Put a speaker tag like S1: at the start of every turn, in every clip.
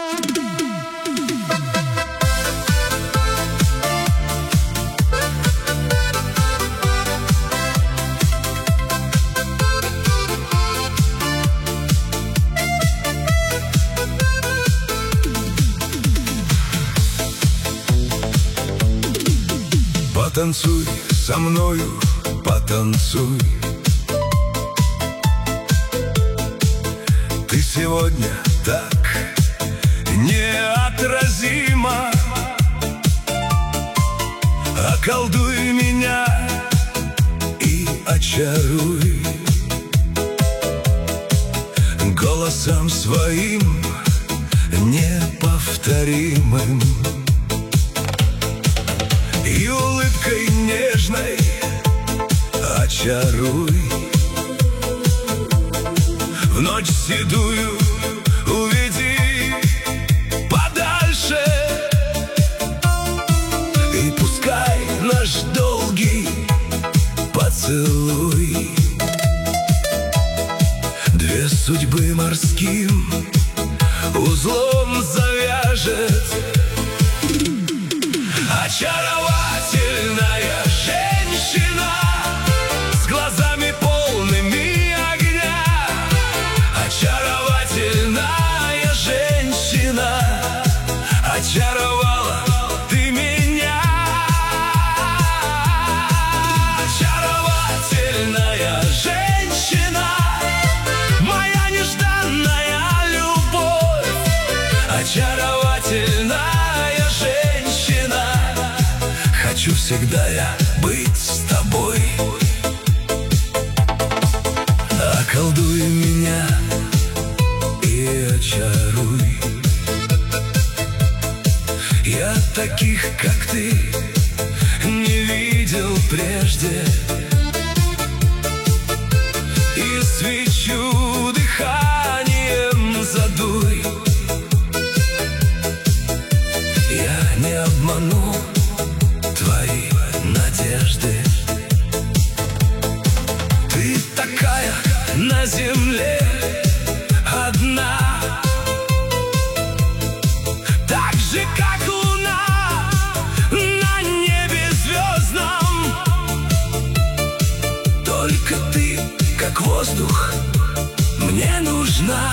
S1: Потанцуй со мною, потанцуй. Ты сегодня так неотразима. Околдуй меня и очаруй голосом своим неповторимым и улыбкой нежной очаруй. В ночь седую уведи подальше, и пускай наш долгий поцелуй две судьбы морским узлом завяжет. Очаровательная женщина с глазами полными огня. Очаровательная женщина, очаровала ты меня. Очаровательная женщина, моя нежданная любовь. Очаровательная женщина, хочу всегда я быть с тобой. Околдуй меня и очаруй. Я таких, как ты, не видел прежде. И свечу дыханием задуй. Я не обману твои надежды. Ты такая на земле одна, так же, как луна на небе звездном. Только ты, как воздух, мне нужна.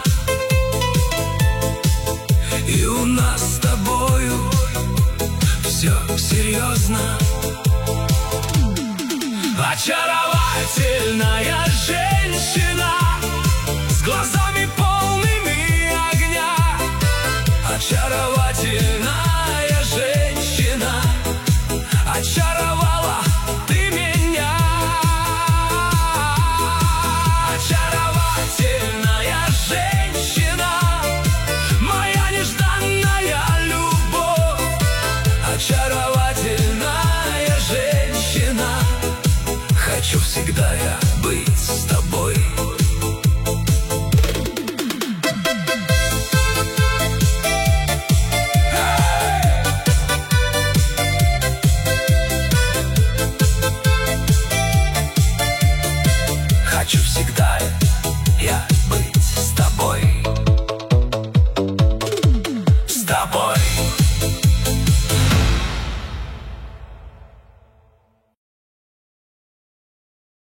S1: И у нас с тобою все серьезно. Очаровательная женщина с глазами полными огня. Очаровательная женщина, очаровала ты меня. Очаровательная женщина, моя нежданная любовь. Очаровательная женщина, хочу всегда я быть с тобой. Хочу всегда я